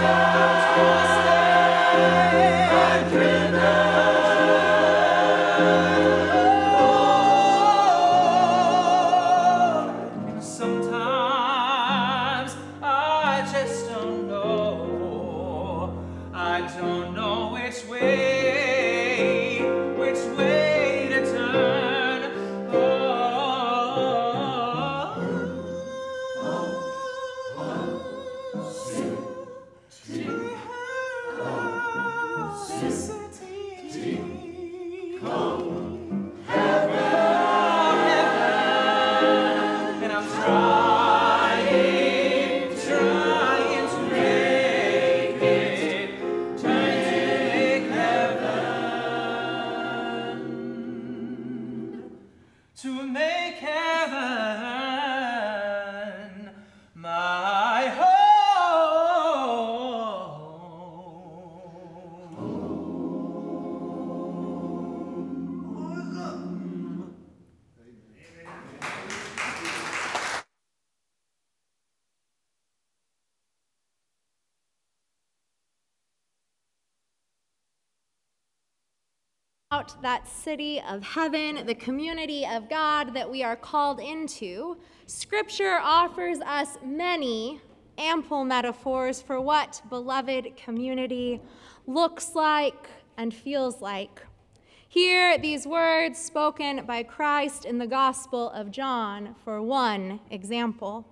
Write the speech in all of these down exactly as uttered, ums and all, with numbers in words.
That city of heaven, the community of God that we are called into, Scripture offers us many ample metaphors for what beloved community looks like and feels like. Hear these words spoken by Christ in the Gospel of John for one example.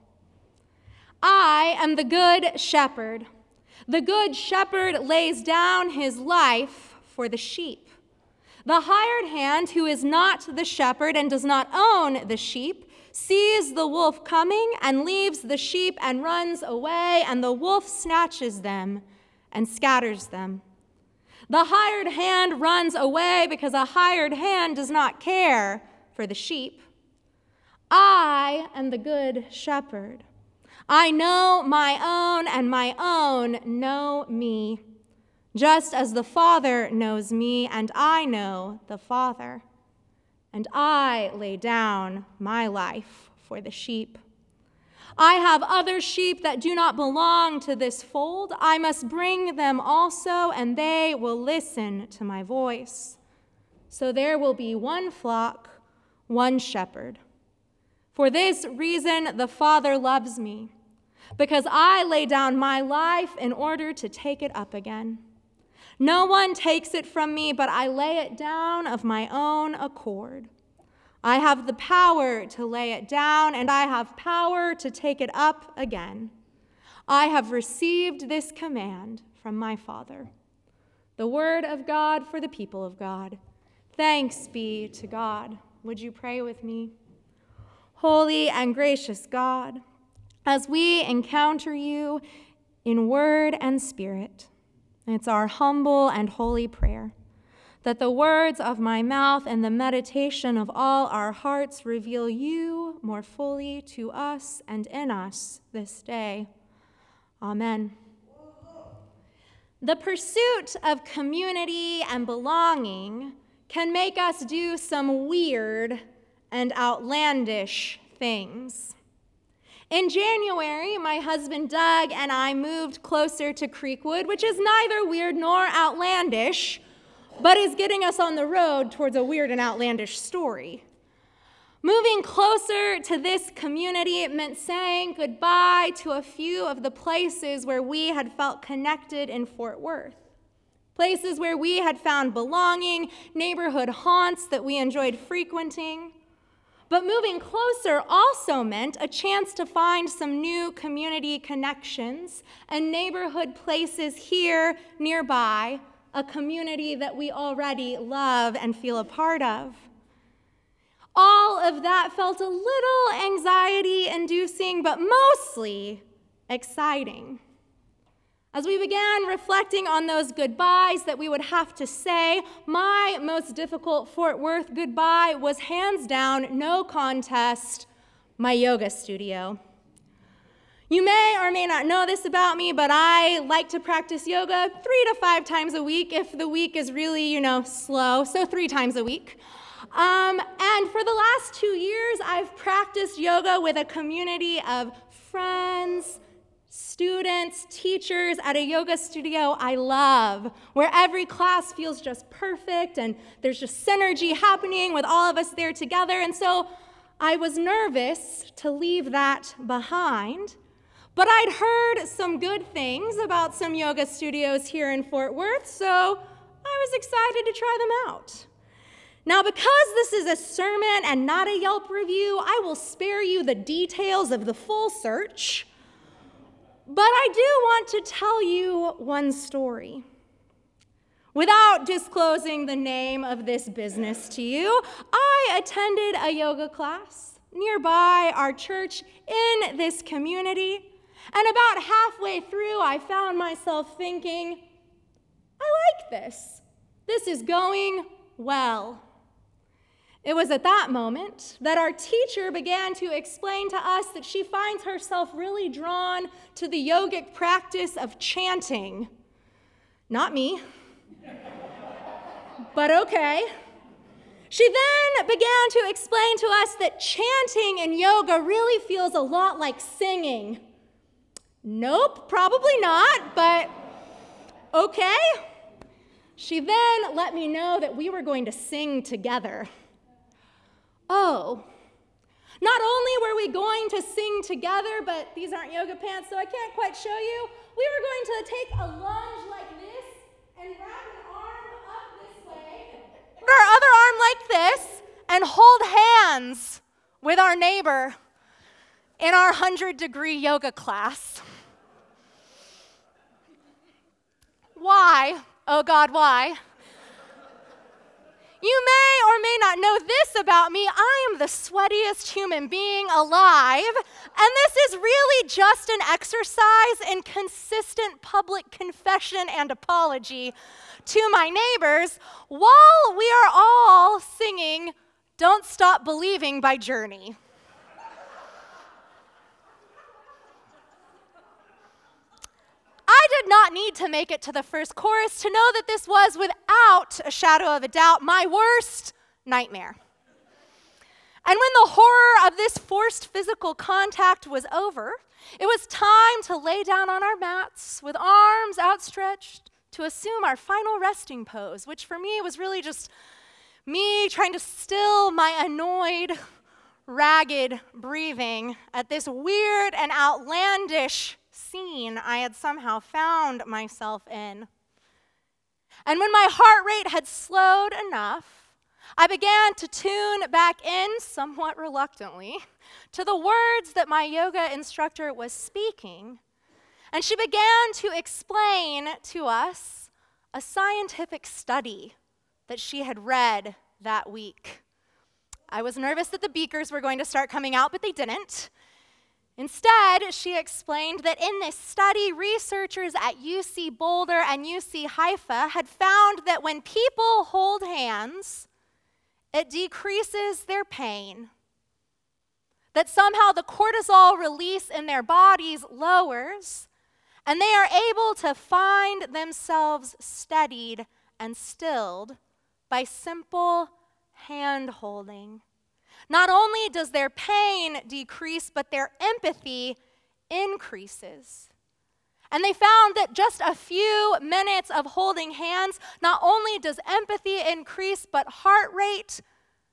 I am the good shepherd. The good shepherd lays down his life for the sheep. The hired hand, who is not the shepherd and does not own the sheep, sees the wolf coming and leaves the sheep and runs away, and the wolf snatches them and scatters them. The hired hand runs away because a hired hand does not care for the sheep. I am the good shepherd. I know my own, and my own know me, just as the Father knows me, and I know the Father. And I lay down my life for the sheep. I have other sheep that do not belong to this fold. I must bring them also, and they will listen to my voice. So there will be one flock, one shepherd. For this reason the Father loves me, because I lay down my life in order to take it up again. No one takes it from me, but I lay it down of my own accord. I have the power to lay it down, and I have power to take it up again. I have received this command from my Father. The word of God for the people of God. Thanks be to God. Would you pray with me? Holy and gracious God, as we encounter you in word and spirit, it's our humble and holy prayer that the words of my mouth and the meditation of all our hearts reveal you more fully to us and in us this day. Amen. The pursuit of community and belonging can make us do some weird and outlandish things. In January, my husband Doug and I moved closer to Creekwood, which is neither weird nor outlandish, but is getting us on the road towards a weird and outlandish story. Moving closer to this community meant saying goodbye to a few of the places where we had felt connected in Fort Worth. Places where we had found belonging, neighborhood haunts that we enjoyed frequenting. But moving closer also meant a chance to find some new community connections and neighborhood places here nearby, a community that we already love and feel a part of. All of that felt a little anxiety-inducing, but mostly exciting. As we began reflecting on those goodbyes that we would have to say, my most difficult Fort Worth goodbye was hands down, no contest, my yoga studio. You may or may not know this about me, but I like to practice yoga three to five times a week if the week is really, you know, slow, so three times a week. Um, and for the last two years, I've practiced yoga with a community of friends, students, teachers at a yoga studio I love, where every class feels just perfect and there's just synergy happening with all of us there together. And so I was nervous to leave that behind, but I'd heard some good things about some yoga studios here in Fort Worth, so I was excited to try them out. Now, because this is a sermon and not a Yelp review, I will spare you the details of the full search. But I do want to tell you one story. Without disclosing the name of this business to you, I attended a yoga class nearby our church in this community, and about halfway through, I found myself thinking, I like this. This is going well. It was at that moment that our teacher began to explain to us that she finds herself really drawn to the yogic practice of chanting. Not me, but okay. She then began to explain to us that chanting in yoga really feels a lot like singing. Nope, probably not, but okay. She then let me know that we were going to sing together. Oh, not only were we going to sing together, but these aren't yoga pants, so I can't quite show you. We were going to take a lunge like this and wrap an arm up this way, put our other arm like this, and hold hands with our neighbor in our hundred-degree yoga class. Why? Oh God, why? You may or may not know this about me. I am the sweatiest human being alive, and this is really just an exercise in consistent public confession and apology to my neighbors while we are all singing Don't Stop Believing by Journey. I did not need to make it to the first chorus to know that this was, without a shadow of a doubt, my worst nightmare. And when the horror of this forced physical contact was over, it was time to lay down on our mats with arms outstretched to assume our final resting pose, which for me was really just me trying to still my annoyed, ragged breathing at this weird and outlandish scene I had somehow found myself in. And when my heart rate had slowed enough, I began to tune back in, somewhat reluctantly, to the words that my yoga instructor was speaking, and she began to explain to us a scientific study that she had read that week. I was nervous that the beakers were going to start coming out, but they didn't. Instead, she explained that in this study, researchers at U C Boulder and U C Haifa had found that when people hold hands, it decreases their pain, that somehow the cortisol release in their bodies lowers, and they are able to find themselves steadied and stilled by simple hand holding. Not only does their pain decrease, but their empathy increases. And they found that just a few minutes of holding hands, not only does empathy increase, but heart rate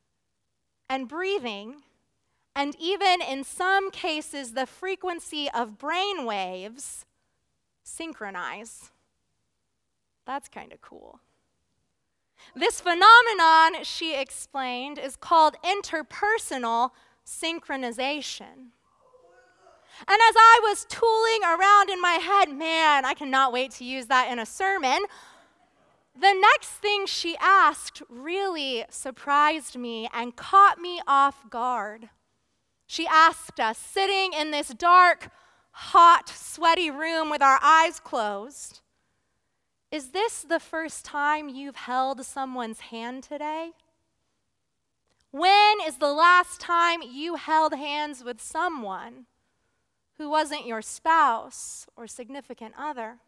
and breathing, and even in some cases, the frequency of brain waves synchronize. That's kind of cool. This phenomenon, she explained, is called interpersonal synchronization. And as I was tooling around in my head, man, I cannot wait to use that in a sermon, the next thing she asked really surprised me and caught me off guard. She asked us, sitting in this dark, hot, sweaty room with our eyes closed, "Is this the first time you've held someone's hand today? When is the last time you held hands with someone who wasn't your spouse or significant other?"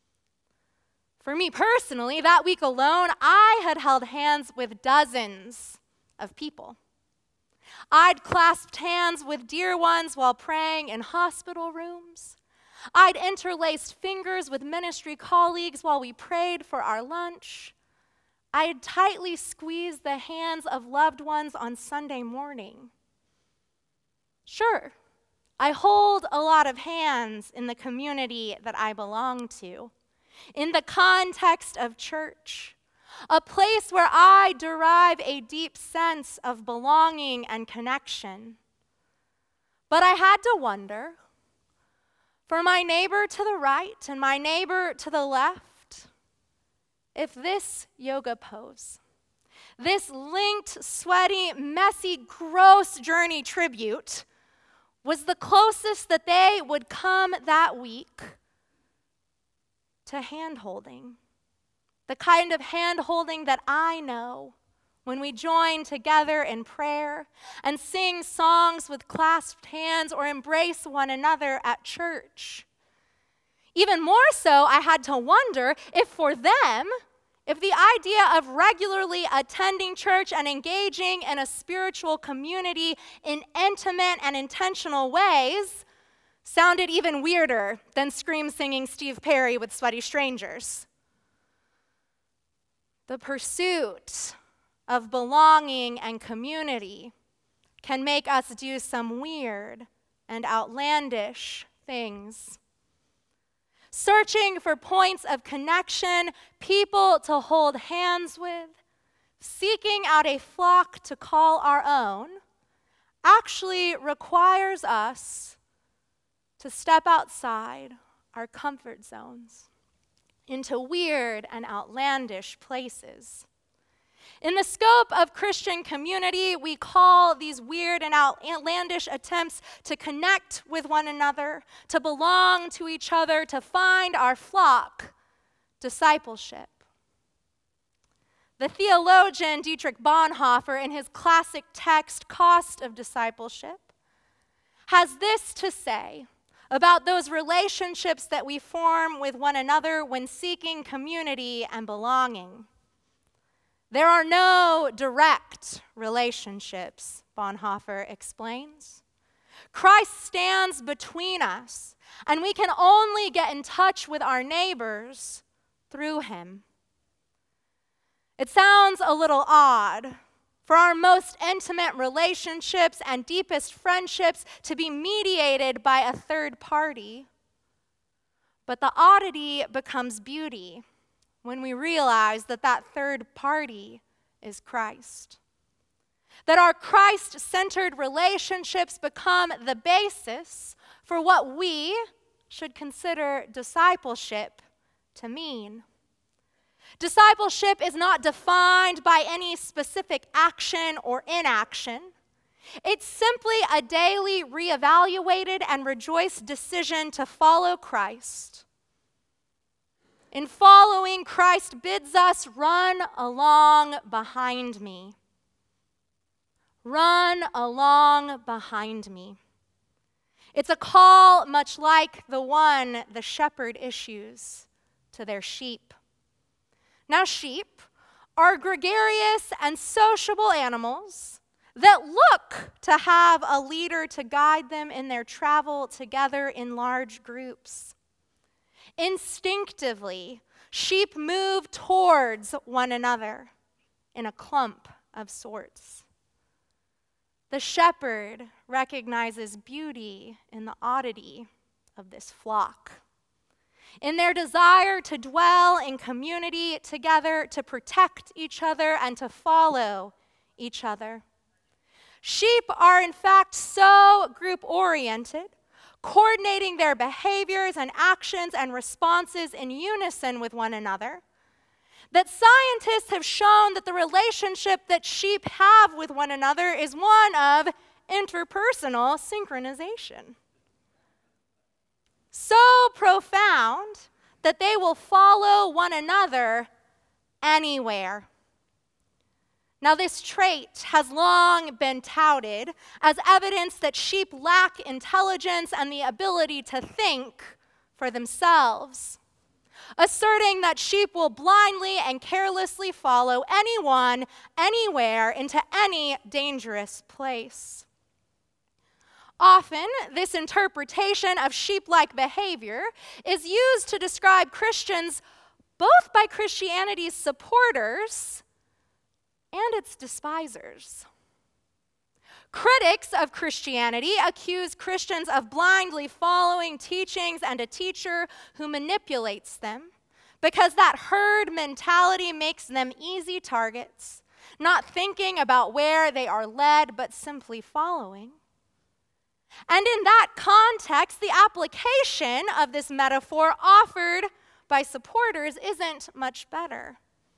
For me personally, that week alone, I had held hands with dozens of people. I'd clasped hands with dear ones while praying in hospital rooms. I'd interlaced fingers with ministry colleagues while we prayed for our lunch. I had tightly squeezed the hands of loved ones on Sunday morning. Sure, I hold a lot of hands in the community that I belong to, in the context of church, a place where I derive a deep sense of belonging and connection. But I had to wonder, for my neighbor to the right and my neighbor to the left, if this yoga pose, this linked, sweaty, messy, gross journey tribute was the closest that they would come that week to hand-holding, the kind of hand-holding that I know when we join together in prayer and sing songs with clasped hands or embrace one another at church. Even more so, I had to wonder if for them, if the idea of regularly attending church and engaging in a spiritual community in intimate and intentional ways sounded even weirder than scream-singing Steve Perry with sweaty strangers. The pursuit of belonging and community can make us do some weird and outlandish things. Searching for points of connection, people to hold hands with, seeking out a flock to call our own, actually requires us to step outside our comfort zones into weird and outlandish places. In the scope of Christian community, we call these weird and outlandish attempts to connect with one another, to belong to each other, to find our flock, discipleship. The theologian Dietrich Bonhoeffer, in his classic text, Cost of Discipleship, has this to say about those relationships that we form with one another when seeking community and belonging. There are no direct relationships, Bonhoeffer explains. Christ stands between us, and we can only get in touch with our neighbors through him. It sounds a little odd for our most intimate relationships and deepest friendships to be mediated by a third party, but the oddity becomes beauty when we realize that that third party is Christ. That our Christ-centered relationships become the basis for what we should consider discipleship to mean. Discipleship is not defined by any specific action or inaction. It's simply a daily reevaluated and rejoiced decision to follow Christ. In following, Christ bids us run along behind me. Run along behind me. It's a call much like the one the shepherd issues to their sheep. Now, sheep are gregarious and sociable animals that look to have a leader to guide them in their travel together in large groups. Instinctively, sheep move towards one another in a clump of sorts. The shepherd recognizes beauty in the oddity of this flock, in their desire to dwell in community together, to protect each other, and to follow each other. Sheep are, in fact, so group-oriented, coordinating their behaviors and actions and responses in unison with one another, that scientists have shown that the relationship that sheep have with one another is one of interpersonal synchronization. So profound that they will follow one another anywhere. Now, this trait has long been touted as evidence that sheep lack intelligence and the ability to think for themselves, asserting that sheep will blindly and carelessly follow anyone, anywhere, into any dangerous place. Often, this interpretation of sheep-like behavior is used to describe Christians both by Christianity's supporters and its despisers. Critics of Christianity accuse Christians of blindly following teachings and a teacher who manipulates them because that herd mentality makes them easy targets, not thinking about where they are led, but simply following. And in that context, the application of this metaphor offered by supporters isn't much better.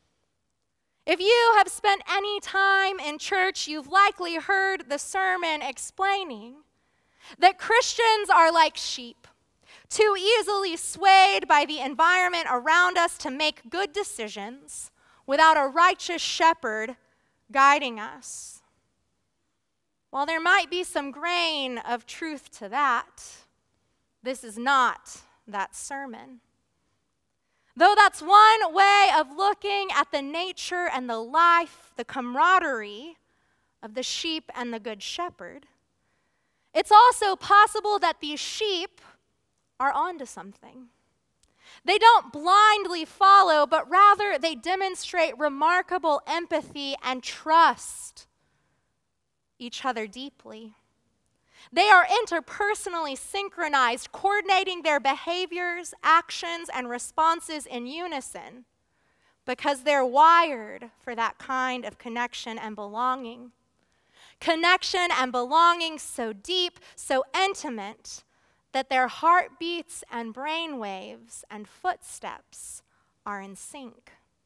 If you have spent any time in church, you've likely heard the sermon explaining that Christians are like sheep, too easily swayed by the environment around us to make good decisions without a righteous shepherd guiding us. While there might be some grain of truth to that, this is not that sermon. Though that's one way of looking at the nature and the life, the camaraderie of the sheep and the good shepherd, it's also possible that these sheep are onto something. They don't blindly follow, but rather they demonstrate remarkable empathy and trust each other deeply. They are interpersonally synchronized, coordinating their behaviors, actions, and responses in unison because they're wired for that kind of connection and belonging. Connection and belonging so deep, so intimate, that their heartbeats and brain waves and footsteps are in sync.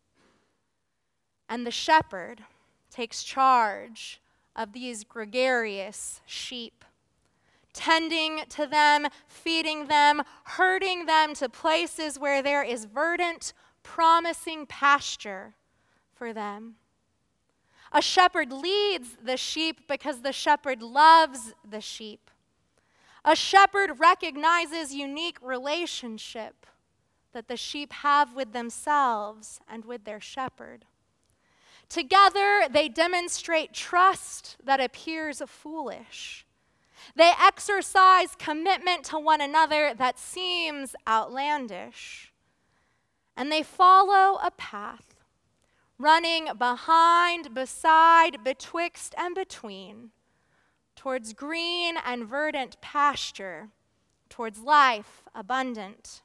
And the shepherd takes charge of these gregarious sheep, tending to them, feeding them, herding them to places where there is verdant, promising pasture for them. A shepherd leads the sheep because the shepherd loves the sheep. A shepherd recognizes unique relationship that the sheep have with themselves and with their shepherd. Together, they demonstrate trust that appears foolish. They exercise commitment to one another that seems outlandish. And they follow a path, running behind, beside, betwixt, and between, towards green and verdant pasture, towards life abundant.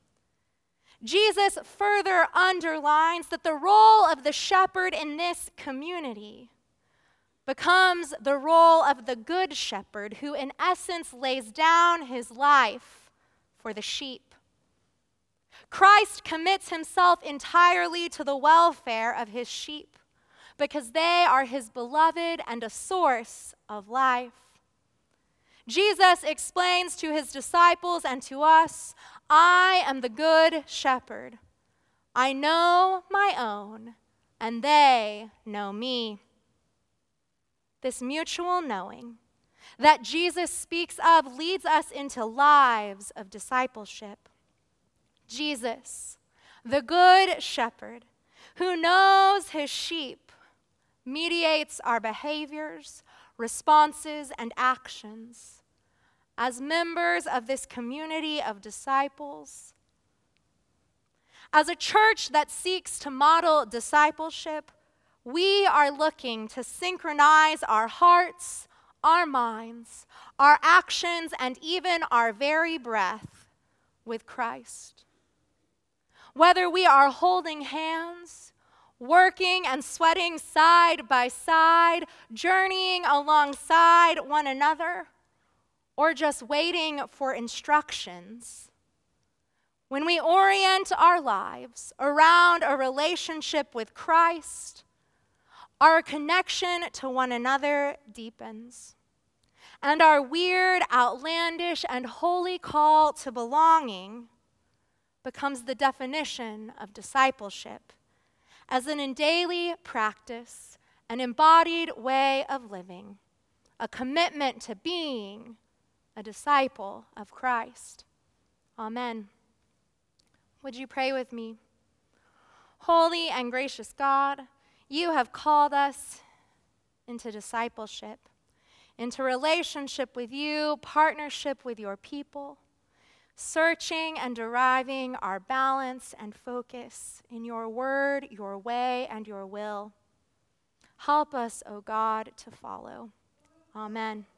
Jesus further underlines that the role of the shepherd in this community becomes the role of the good shepherd who in essence lays down his life for the sheep. Christ commits himself entirely to the welfare of his sheep because they are his beloved and a source of life. Jesus explains to his disciples and to us, I am the good shepherd. I know my own, and they know me. This mutual knowing that Jesus speaks of leads us into lives of discipleship. Jesus, the good shepherd, who knows his sheep, mediates our behaviors, responses, and actions. As members of this community of disciples, as a church that seeks to model discipleship, we are looking to synchronize our hearts, our minds, our actions, and even our very breath with Christ. Whether we are holding hands, working and sweating side by side, journeying alongside one another, or just waiting for instructions, when we orient our lives around a relationship with Christ, our connection to one another deepens, and our weird, outlandish, and holy call to belonging becomes the definition of discipleship as an daily practice, an embodied way of living, a commitment to being a disciple of Christ. Amen. Would you pray with me? Holy and gracious God, you have called us into discipleship, into relationship with you, partnership with your people, searching and deriving our balance and focus in your word, your way, and your will. Help us, O God, to follow. Amen.